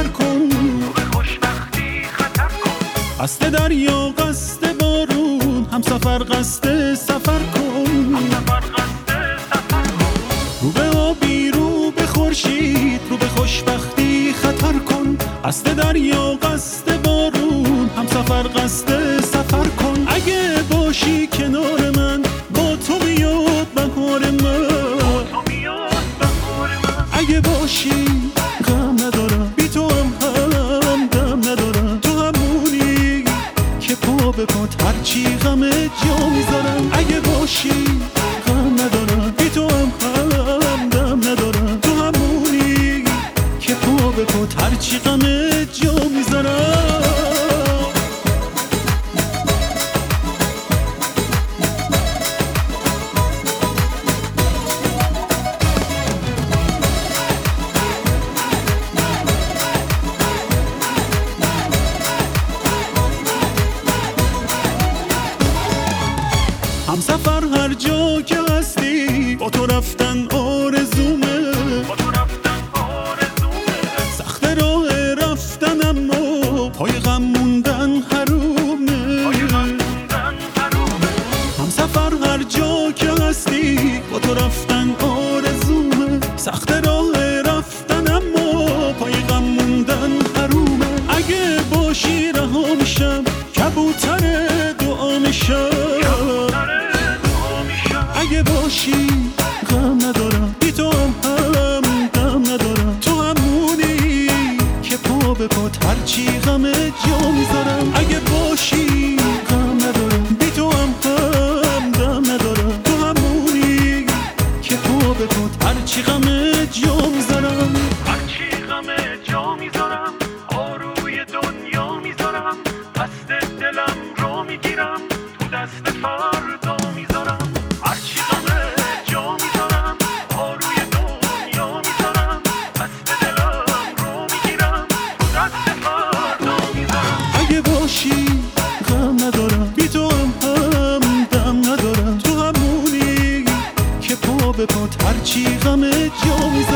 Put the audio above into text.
سفر کن، به خوشبختی خطر کن. قصد دریا قصد بارون، هم سفر قصد سفر کن، هم سفر قصد سفر کن. رو به آبی رو به خورشید، رو به خوشبختی خطر کن. قصد دریا قصد بارون، هم سفر قصد سفر کن. اگه باشی کنار من، با تو میاد بهار من. تو میاد بهار من. اگه باشی غم ندارم، بی تو هم دم ندارم. تو همونی که پا به پات هرچی غم جا میذارم. اگه باشی غم ندارم، بی تو هم دم ندارم. تو همونی که پا به پات هرچی غم جا میذارم. هم سفر هر جا که هستی، با تو رفتن آرزومه. با تو رفتن آرزومه. سخت راه رفتن اما پای غم موندن حرومه. پای غم موندن حرومه. هم سفر هر جا که هستی، با تو رفتن آرزومه. سخت راه رفتن اما پای غم موندن حرومه. اگه باشی رها میشم، کبوتر دعا میشم. اگه باشی غم ندارم، بی تو هم دم ندارم. تو همونی که پا به پات هرچی غم جا میذارم. اگه باشی غم ندارم، بی تو هم دم ندارم. تو همونی که پا به پات هرچی غم جا میذارم. هرچی غم جا میذارم، آروی دنیا میذارم. قصد دلم رو میگیرم، تو دست فردا میذارم. هرچی غم جا میذارم، آروی دنیا میذارم. قصد دلم رو میگیرم، تو دست فردا میذارم. اگه باشی غم ندارم، بی تو هم دم ندارم. تو همونی که پا به پات هرچی غم جا میذارم.